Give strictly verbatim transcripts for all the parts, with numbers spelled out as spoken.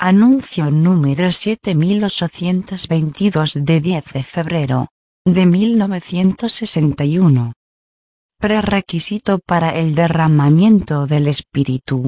Anuncio número siete mil ochocientos veintidós de diez de febrero de mil novecientos sesenta y uno. Prerequisito para el derramamiento del Espíritu.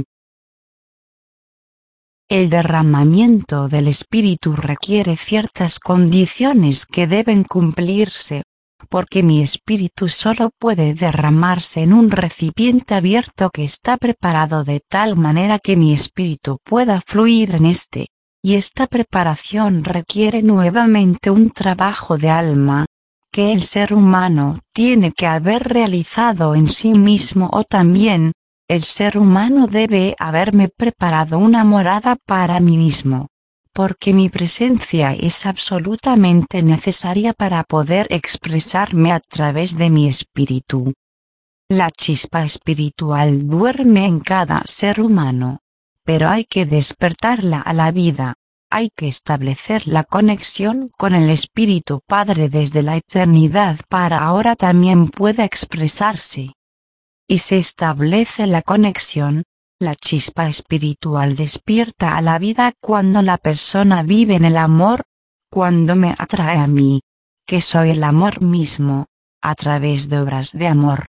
El derramamiento del Espíritu requiere ciertas condiciones que deben cumplirse, porque mi Espíritu solo puede derramarse en un recipiente abierto que está preparado de tal manera que mi Espíritu pueda fluir en este, y esta preparación requiere nuevamente un trabajo de alma, que el ser humano tiene que haber realizado en sí mismo, o también, el ser humano debe haberme preparado una morada para mí mismo, porque mi presencia es absolutamente necesaria para poder expresarme a través de mi espíritu. La chispa espiritual duerme en cada ser humano, pero hay que despertarla a la vida, hay que establecer la conexión con el Espíritu Padre desde la eternidad para ahora también pueda expresarse. Y se establece la conexión. La chispa espiritual despierta a la vida cuando la persona vive en el amor, cuando me atrae a mí, que soy el amor mismo, a través de obras de amor.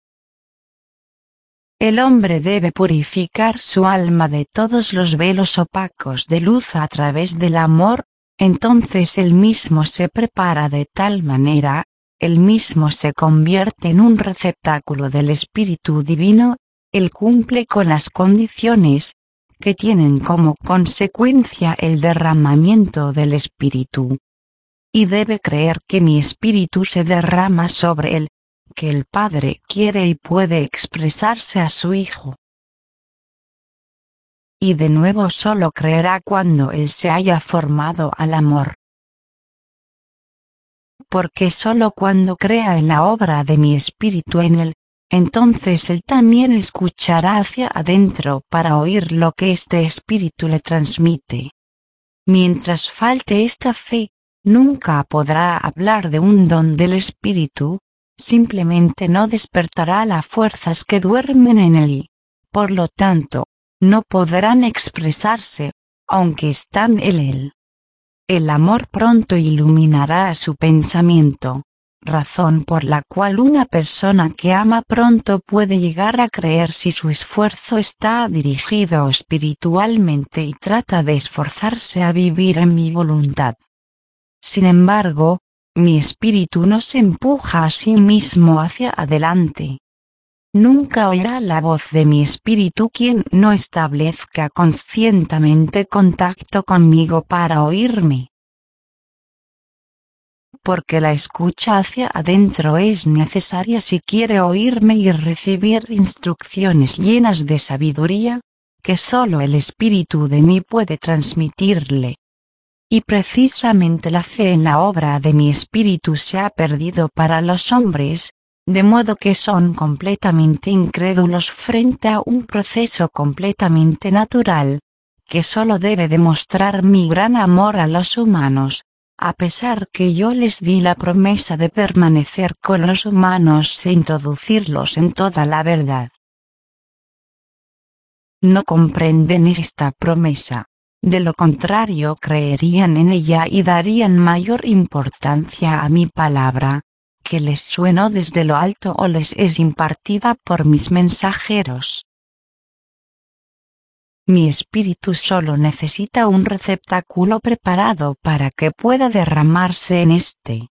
El hombre debe purificar su alma de todos los velos opacos de luz a través del amor, entonces él mismo se prepara de tal manera, él mismo se convierte en un receptáculo del Espíritu Divino. Él cumple con las condiciones, que tienen como consecuencia el derramamiento del Espíritu. Y debe creer que mi Espíritu se derrama sobre él, que el Padre quiere y puede expresarse a su Hijo. Y de nuevo solo creerá cuando él se haya formado al amor. Porque solo cuando crea en la obra de mi Espíritu en él, entonces él también escuchará hacia adentro para oír lo que este Espíritu le transmite. Mientras falte esta fe, nunca podrá hablar de un don del Espíritu, simplemente no despertará las fuerzas que duermen en él, por lo tanto, no podrán expresarse, aunque están en él. El amor pronto iluminará su pensamiento, razón por la cual una persona que ama pronto puede llegar a creer si su esfuerzo está dirigido espiritualmente y trata de esforzarse a vivir en mi voluntad. Sin embargo, mi espíritu no se empuja a sí mismo hacia adelante. Nunca oirá la voz de mi espíritu quien no establezca conscientemente contacto conmigo para oírme. Porque la escucha hacia adentro es necesaria si quiere oírme y recibir instrucciones llenas de sabiduría, que solo el Espíritu de mí puede transmitirle. Y precisamente la fe en la obra de mi Espíritu se ha perdido para los hombres, de modo que son completamente incrédulos frente a un proceso completamente natural, que solo debe demostrar mi gran amor a los humanos. A pesar que yo les di la promesa de permanecer con los humanos e introducirlos en toda la verdad. No comprenden esta promesa, de lo contrario creerían en ella y darían mayor importancia a mi palabra, que les sueno desde lo alto o les es impartida por mis mensajeros. Mi espíritu solo necesita un receptáculo preparado para que pueda derramarse en este.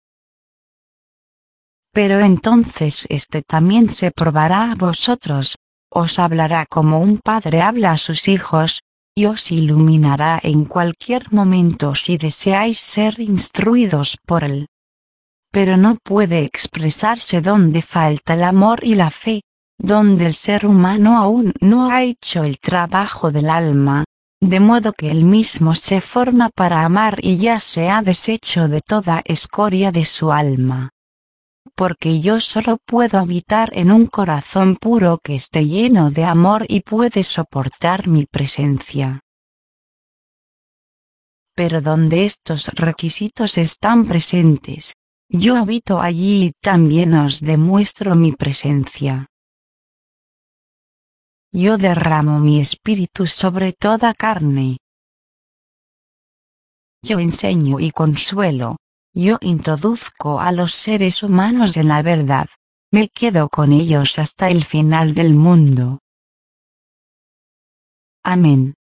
Pero entonces este también se probará a vosotros, os hablará como un padre habla a sus hijos, y os iluminará en cualquier momento si deseáis ser instruidos por él. Pero no puede expresarse donde falta el amor y la fe, donde el ser humano aún no ha hecho el trabajo del alma, de modo que él mismo se forma para amar y ya se ha deshecho de toda escoria de su alma. Porque yo solo puedo habitar en un corazón puro que esté lleno de amor y puede soportar mi presencia. Pero donde estos requisitos están presentes, yo habito allí y también os demuestro mi presencia. Yo derramo mi espíritu sobre toda carne. Yo enseño y consuelo. Yo introduzco a los seres humanos en la verdad. Me quedo con ellos hasta el final del mundo. Amén.